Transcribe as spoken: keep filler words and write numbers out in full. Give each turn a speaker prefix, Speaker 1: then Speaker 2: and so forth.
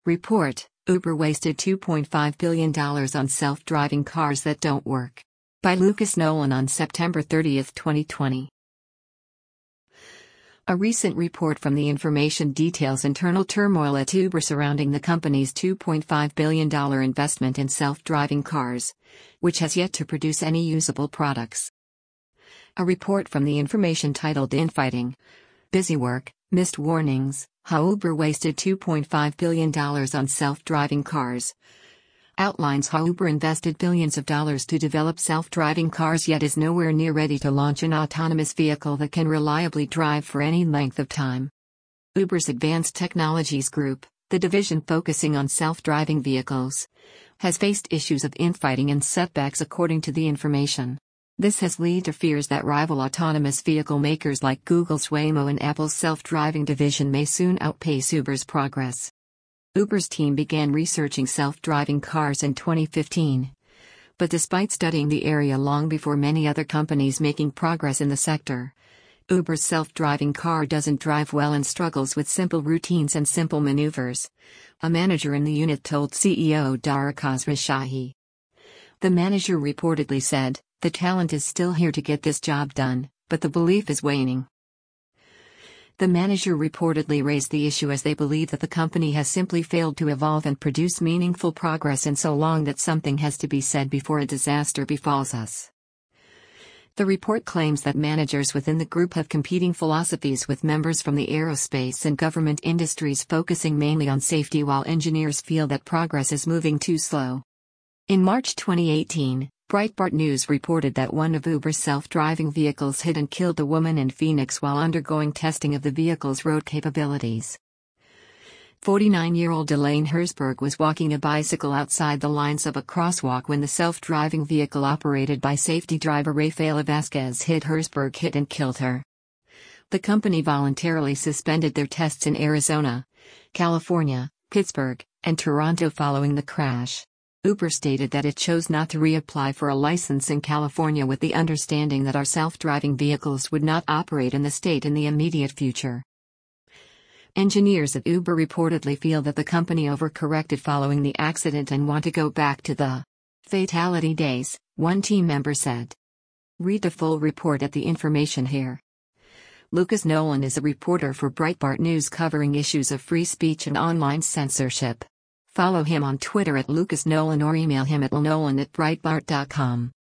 Speaker 1: Report: Uber wasted two point five billion dollars on self-driving cars that don't work. By Lucas Nolan on September thirtieth, twenty twenty. A recent report from The Information details internal turmoil at Uber surrounding the company's two point five billion dollars investment in self-driving cars, which has yet to produce any usable products. A report from The Information titled Infighting, Busy Work, Missed Warnings, How Uber Wasted two point five billion dollars on Self-Driving Cars, outlines how Uber invested billions of dollars to develop self-driving cars yet is nowhere near ready to launch an autonomous vehicle that can reliably drive for any length of time. Uber's Advanced Technologies Group, the division focusing on self-driving vehicles, has faced issues of infighting and setbacks according to The Information. This has led to fears that rival autonomous vehicle makers like Google's Waymo and Apple's self-driving division may soon outpace Uber's progress. Uber's team began researching self-driving cars in twenty fifteen. But despite studying the area long before many other companies making progress in the sector, Uber's self-driving car doesn't drive well and struggles with simple routines and simple maneuvers, a manager in the unit told C E O Dara Khosrowshahi. The manager reportedly said, "The talent is still here to get this job done, but the belief is waning." The manager reportedly raised the issue as they believe that the company has simply failed to evolve and produce meaningful progress in so long that something has to be said before a disaster befalls us. The report claims that managers within the group have competing philosophies, with members from the aerospace and government industries focusing mainly on safety while engineers feel that progress is moving too slow. In March twenty eighteen, Breitbart News reported that one of Uber's self-driving vehicles hit and killed a woman in Phoenix while undergoing testing of the vehicle's road capabilities. forty-nine-year-old Elaine Herzberg was walking a bicycle outside the lines of a crosswalk when the self-driving vehicle operated by safety driver Rafaela Vasquez hit Herzberg hit and killed her. The company voluntarily suspended their tests in Arizona, California, Pittsburgh, and Toronto following the crash. Uber stated that it chose not to reapply for a license in California with the understanding that our self-driving vehicles would not operate in the state in the immediate future. Engineers at Uber reportedly feel that the company overcorrected following the accident and want to go back to the fatality days, one team member said. Read the full report at The Information here. Lucas Nolan is a reporter for Breitbart News covering issues of free speech and online censorship. Follow him on Twitter at Lucas Nolan or email him at nolan at breitbart dot com.